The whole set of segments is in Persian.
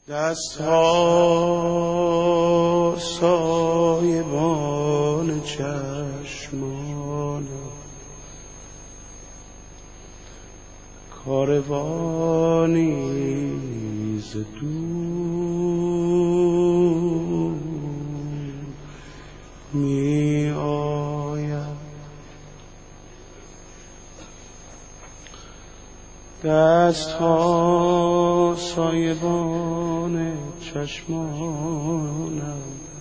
دست‌ها سایبان چشمان، کاروانی ز دور می آید. دست‌ها سایبان چشمانم،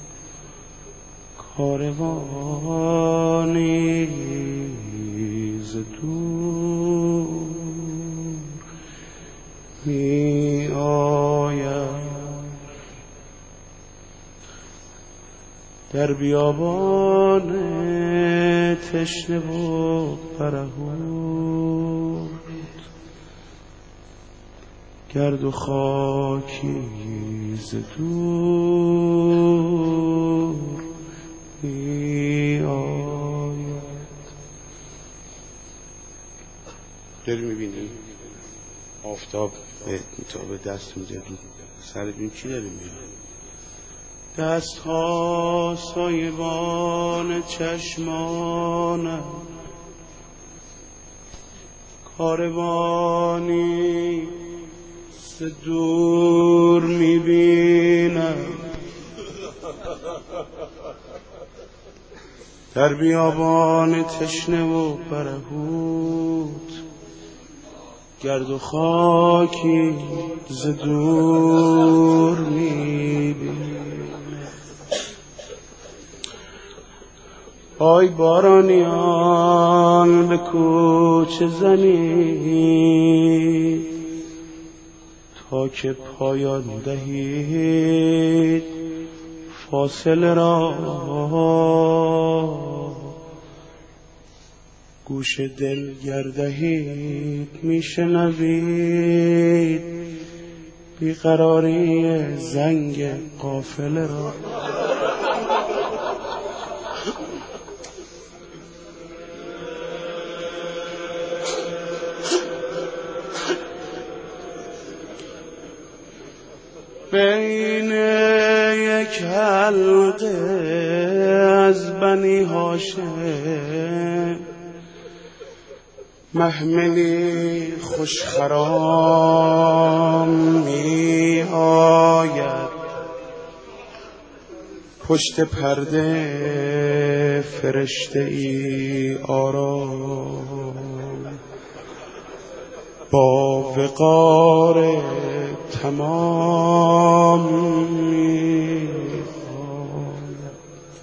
کاروانی ز دور می آید. در بیابان تشنه و برهوت، گرد و خاکی ز دور می آید. داری میبینی آفتاب به دست میزد سر بین چی داری میبینی؟ دست ها سایبان چشمانم، کاروانی ز دور میبینم. در بیابان تشنه و برهوت، گرد و خاکی ز دور میبینم. آی بارانیان به کوچه زنید، تا که پایان دهید فاصله را. گوش دل گردهید میشنوید بیقراری زنگ قافله را. بین یک حلقه از بنی هاشم، محملی خوشخرام می آید. پشت پرده فرشته ای آرام، با وقار تمام می آید.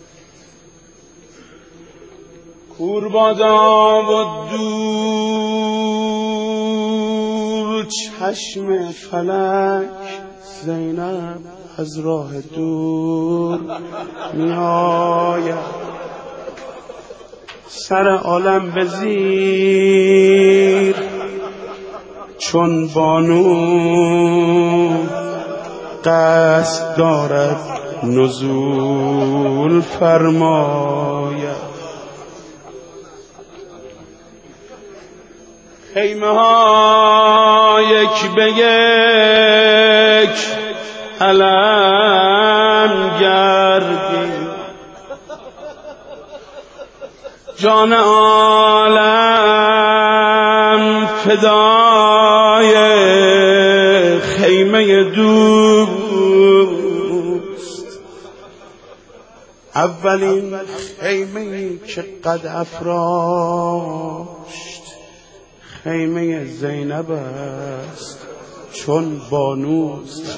کوربادا و دور چشم فلک، زینب از راه دور می آید. سر عالم به زیر چون بانو، قصد دارد نزول فرماید. خیمه ها یک به یک علم گردید، جان عالم فدای خیمه دوست. اولین خیمه‌ای که قد افراشت، خیمه زینب است چون بانوست.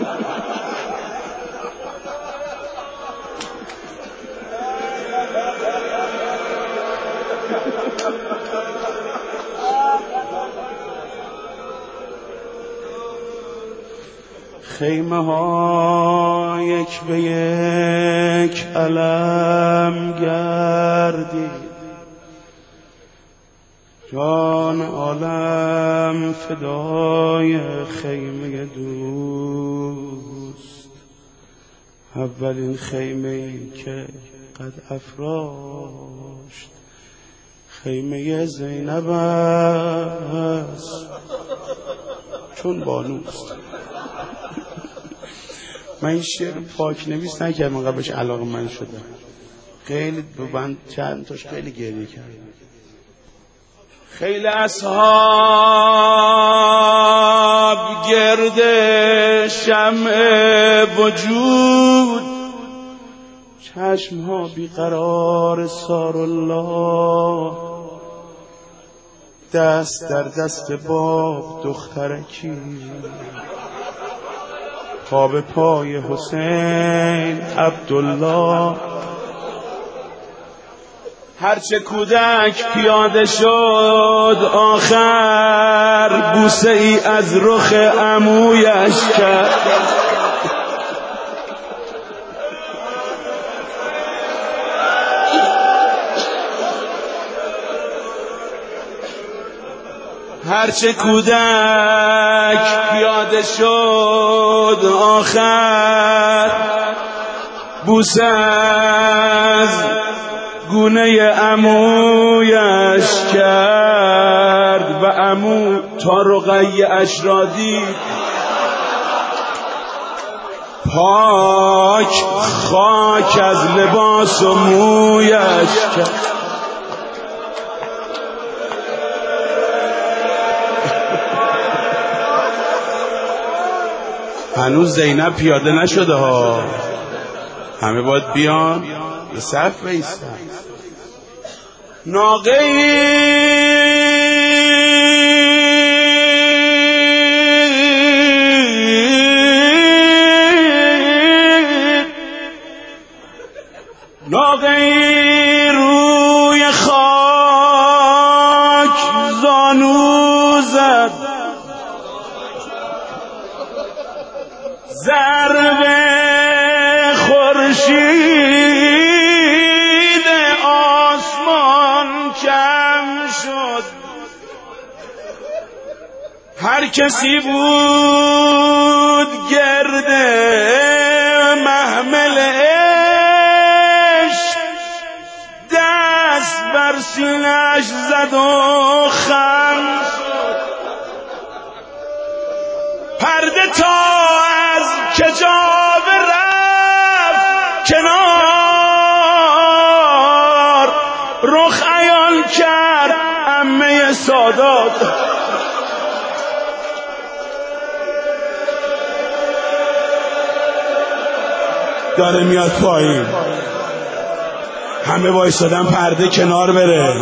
خیمه ها یک به یک علم گردید، جان عالم فدای خیمه دوست. اولین خیمه‌ای که قد افراشت، خیمه زینب است چون بانوست. من این شعر پاک نویس نکردم قبلش علاقه من شدم خیلی من چند تاش خیلی گریه کردم خیلی اصحاب گرد شمع وجود چشم ها بیقرار سار الله دست در دست باب دخترکی پا به پای حسین عبدالله هرچه کودک پیاده شد آخر بوسه ای از رخ عمویش کرد هرچه کودک پیاده شد آخر بوسه از گونه عمویش کرد و عمو تا رقیه اش را دید پاک خاک از لباس و مویش کرد هنوز زینب پیاده نشده ها همه باید بیان به صف بایستن ناقه روی خاک زانو زد ضرب خورشید آسمان کم شد هر کسی بود گرد محمل عشق دست بر سینه‌اش زد و خم پرده تا از کجاب رفت کنار رخ عیان کرد عمه سادات داره میاد پایین همه وایسادن پرده کنار بره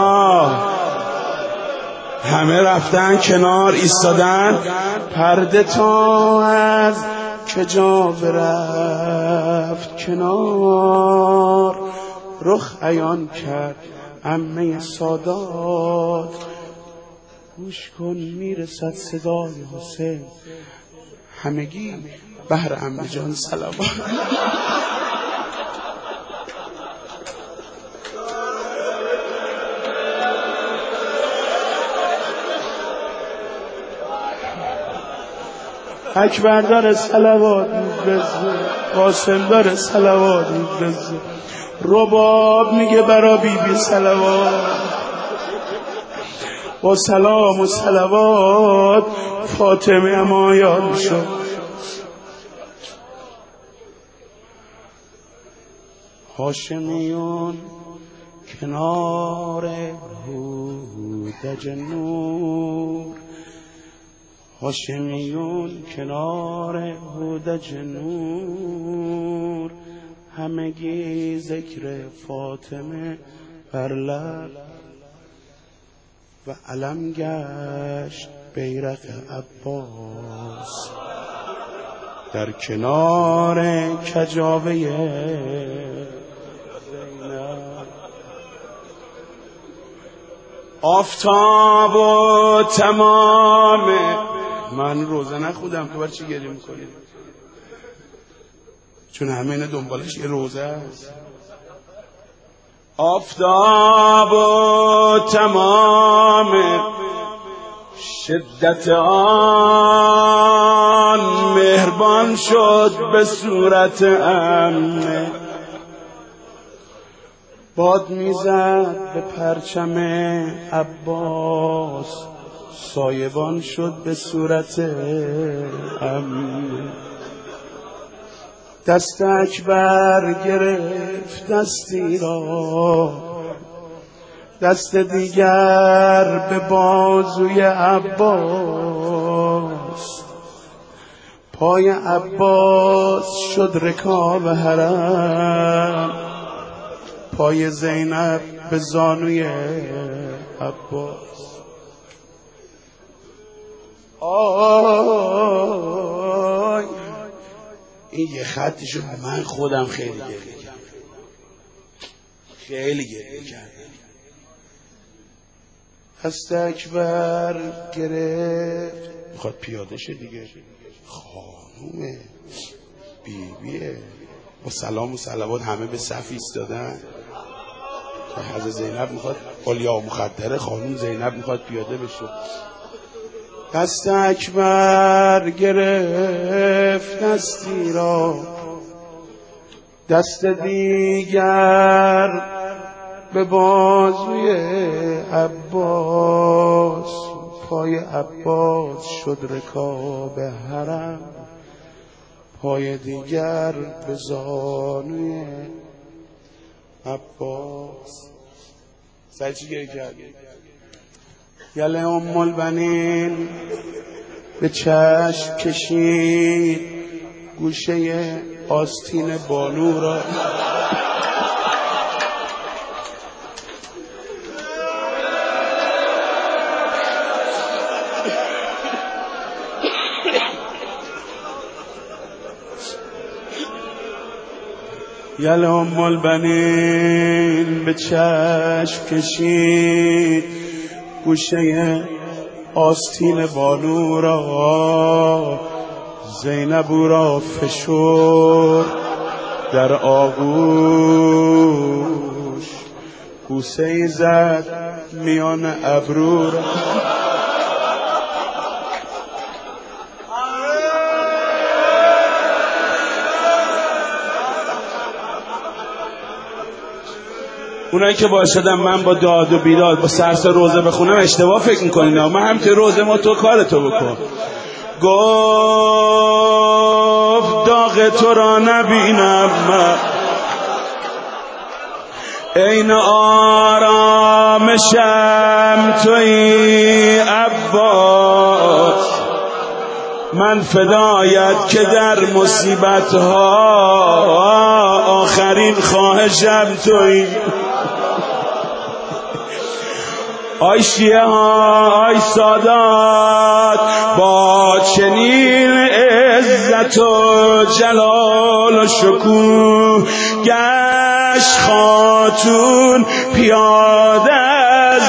همه رفتن کنار ایستادن پرده تا از کجاب رفت کنار رخ عیان کرد عمه سادات گوش کن میرسد صدای حسین همگی بهر عمه جان صلوات اکبر داره صلوات میفرسته قاسم داره صلوات میفرسته رباب میگه برا بیبی صلوات با سلام و صلوات فاطمه اما یاد شد هاشمیون کنار هودج نور هاشمیون کنار هودج نور همگی ذکر فاطمه بر لب و علم گشت بیرق عباس در کنار کجاوه زینب آفتاب و تمام من روزه نخودم تو برای چی گریه میکنی؟ چون همه اینا دنبالش یه روزه است آفتاب و تمام شدت آن مهربان شد به صورت امنه باد میزد به پرچم عباس سایبان شد به صورت امنه دست اکبر گرفت دستی را، دست دیگر به بازوی عباس. پای عباس شد رکاب حرم، پای زینب به زانوی عباس. آی این یه خطشو من خودم خیلی گریه کردم، خیلی گریه کردم. دست اکبر گرفت، میخواد پیاده شه دیگه، خانومه، بیبیه، با سلام و صلوات همه به صف ایستادن. حضرت زینب میخواد، اولیا مخدره، خانوم زینب میخواد پیاده بشه. دست اکبر گرفت دستی را، دست دیگر به بازوی عباس. پای عباس شد رکاب حرم، پای دیگر به زانوی عباس. سعی چی گریه کرد؟ گله ام البنین به چشم کشید گوشه آستین بانو را. گله ام البنین به چشم کشید گوشه آستین بانو را. زینب او را فشرد در آغوش، بوسه‌ای زد میان ابرو را. اونایی که باشدم من با داد و بیداد با سرس روزه بخونم اشتباه فکر میکنین، من هم توی روزه ما تو کارتو بکن. گفت داغ تو را نبینم من، عین آرامشم تویی عباس. من فدایت که در مصیبت ها آخرین خواهشم تویی. آی شیعه ها، آی سادات، با چنین عزت و جلال و شکوه گشت خاتون پیاده از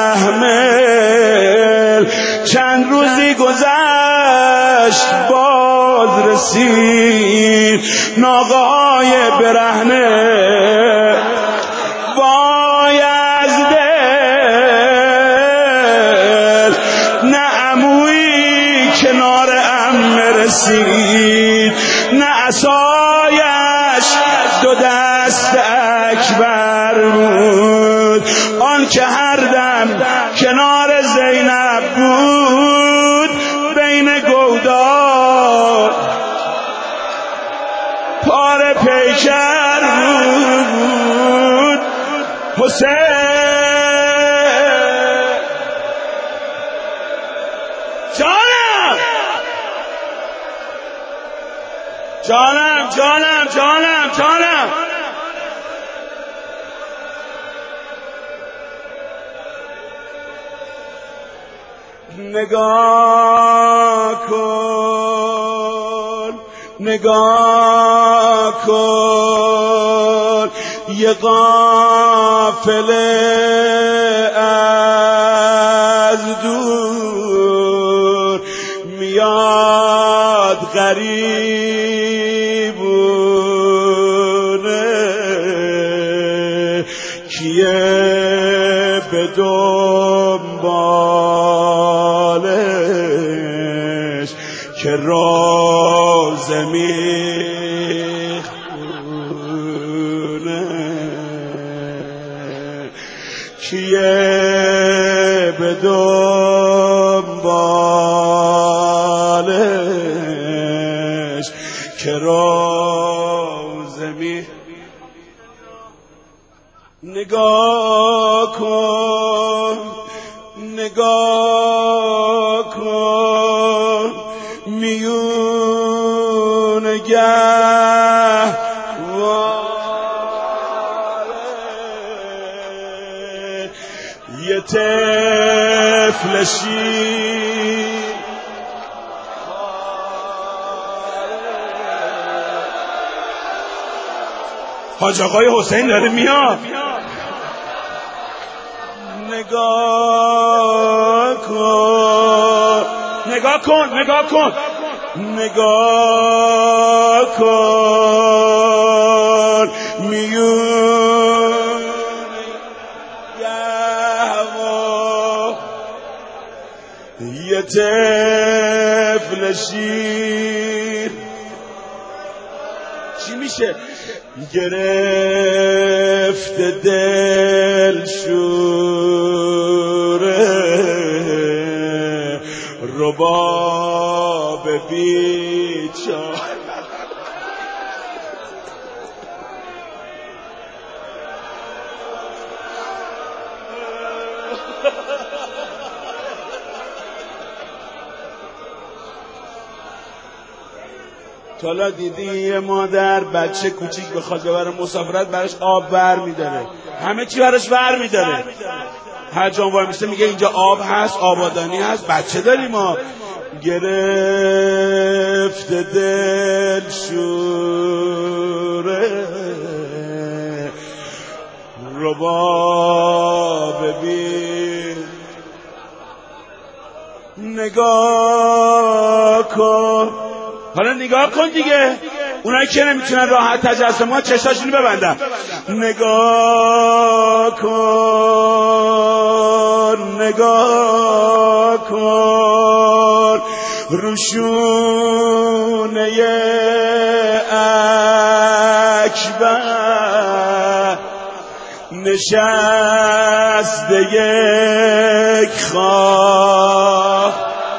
محمل. چند روزی گذشت باز رسید ناقه‌های برهنه. وای از دل، نه عمویی کنار عمه رسید، نه عصایش دو دست اکبر بود. آن که هر دم کنار زینب بود، بین گودال پار پیکر بود. حسین جانم جانم جانم جانم جانم. نگاه کن، نگاه کن، یه قافله از دور میاد غریبونه. کیه به دنبالش که راز میخونه؟ کیه به دنبالش که روزه می نگاه کن نگاه کن میون گهواره یه طفل شیر حاج آقای حسین داره میاد نگاه کن نگاه کن نگاه کن نگاه کن میون گهوا یه طفل شیر چی میشه گرفت دل شوره رباب بیچاره حالا دیدی یه مادر بچه کوچیک بخواد ببره مسافرت براش آب بر میداره همه چی براش بر میداره هر جا وای میسته میگه اینجا آب هست آبادانی هست بچه داریم ما گرفت دل شوره رباب ببین نگاه کن حالا نگاه کن دیگه اونایی که نمیتونن راحت تجسم ها چشاشونو ببندن نگاه کن نگاه کن روشونه اکبر نشسته یک خواه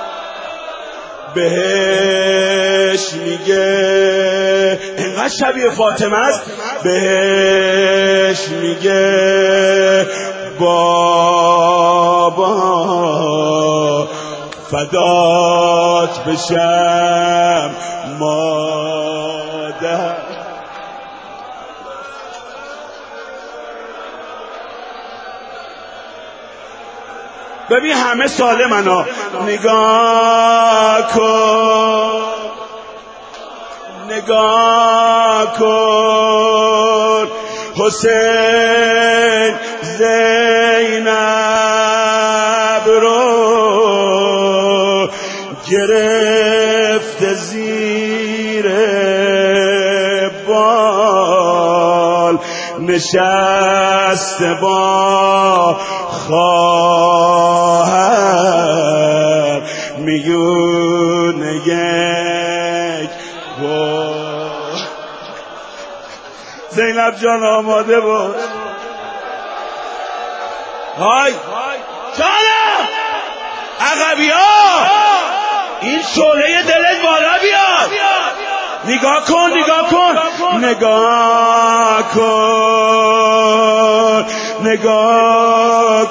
بهش میگه اینقدر شبیه فاطمه است بهش میگه بابا فدات بشم مادر ببین همه سالمن ها نگاه کن نگاه کن حسین زینب رو گرفت زیر بال نشست با خواهر میون یک زینب جان آماده بود های جانم عقبی ها این شعله دلت بالا بیاد نگاه کن نگاه کن نگاه کن نگاه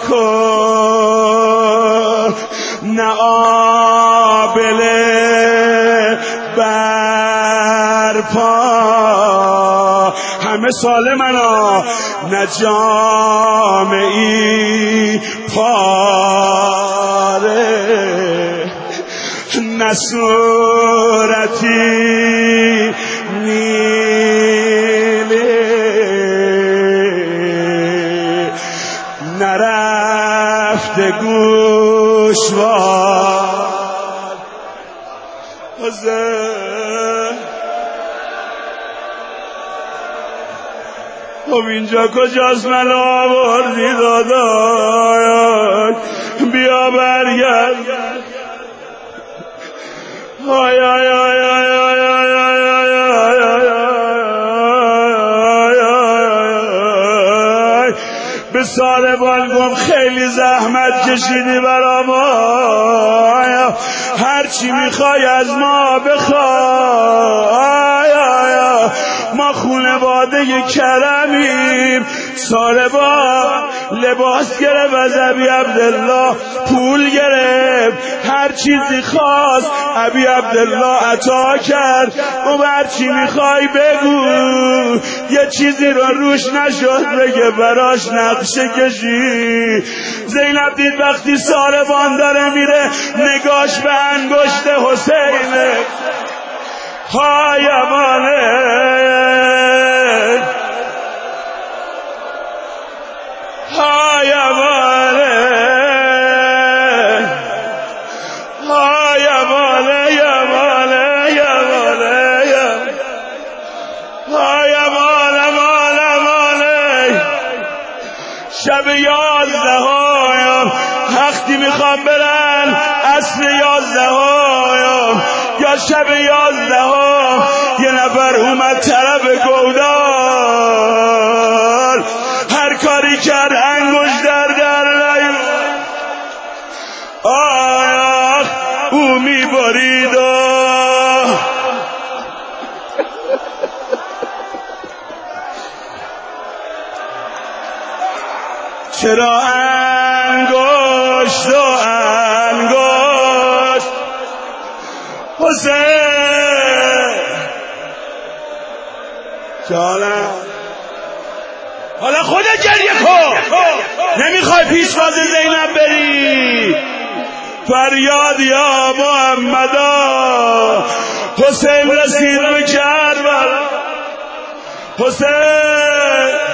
کن نه آبله برپا همه سالمن ها نه جامعی پاره نه صورتی نیلی نرفته گوشوار خب اینجا کجاست من آوردی دادای بیا برگرد آی آی آی آی آی آی به سال بالگم خیلی زحمت کشیدی برام هرچی میخوای از ما بخوای ما خونواده کرمیم. ساربان لباس گرفت از ابی عبدالله، پول گرفت، هر چیزی خواست ابی عبدالله عطا کرد. گفت هر چی میخوای بگو. یه چیزی رو روش نشد بگه، براش نقشه کشی. زینب دید وقتی ساربان داره میره نگاش به انگشت حسینه. های ماله های ماله های ماله یا ماله یا ماله های ماله ماله ماله. شب 11 وقتی میخوام برن عصر 11 یا شب 11 یه نفر اومد طرف گودال، هر کاری کرد انگشت در نیومد. آه او میبرید چرا انگشت و انگشت حسین جانم. حالا خودت گریه کن، نمیخوای پیشواز زینب بری. فریاد یا محمدا. حسین رسید به کربلا. حسین